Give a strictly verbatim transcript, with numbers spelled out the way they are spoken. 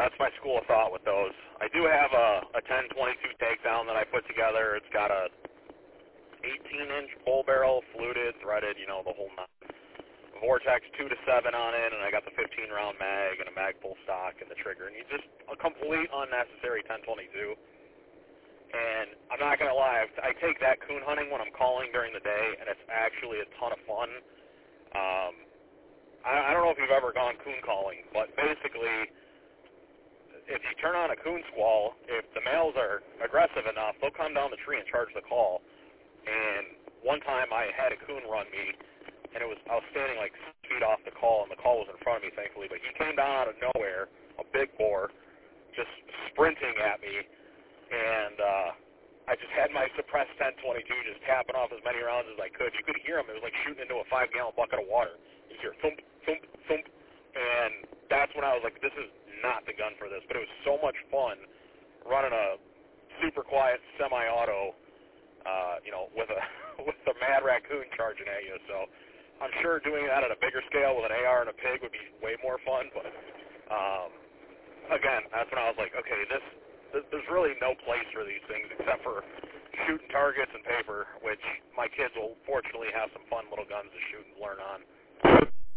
that's my school of thought with those. I do have a, a ten twenty-two takedown that I put together. It's got a eighteen inch pole barrel, fluted, threaded, you know, the whole nine. Vortex two to seven on it, and I got the fifteen round mag and a mag pull stock and the trigger, and you just a complete unnecessary ten twenty-two. And I'm not gonna lie, I take that coon hunting when I'm calling during the day, and it's actually a ton of fun. Um, I, I don't know if you've ever gone coon calling, but basically, if you turn on a coon squall, if the males are aggressive enough, they'll come down the tree and charge the call. And one time I had a coon run me. And it was I was standing like six feet off the call, and the call was in front of me, thankfully. But he came down out of nowhere, a big boar, just sprinting at me, and uh, I just had my suppressed ten twenty-two just tapping off as many rounds as I could. You could hear him. It was like shooting into a five-gallon bucket of water. You hear thump, thump, thump, and that's when I was like, this is not the gun for this. But it was so much fun running a super quiet semi-auto, uh, you know, with a with a mad raccoon charging at you. So I'm sure doing that at a bigger scale with an A R and a pig would be way more fun, but um, again, that's when I was like, okay, this, this there's really no place for these things except for shooting targets and paper, which my kids will fortunately have some fun little guns to shoot and learn on.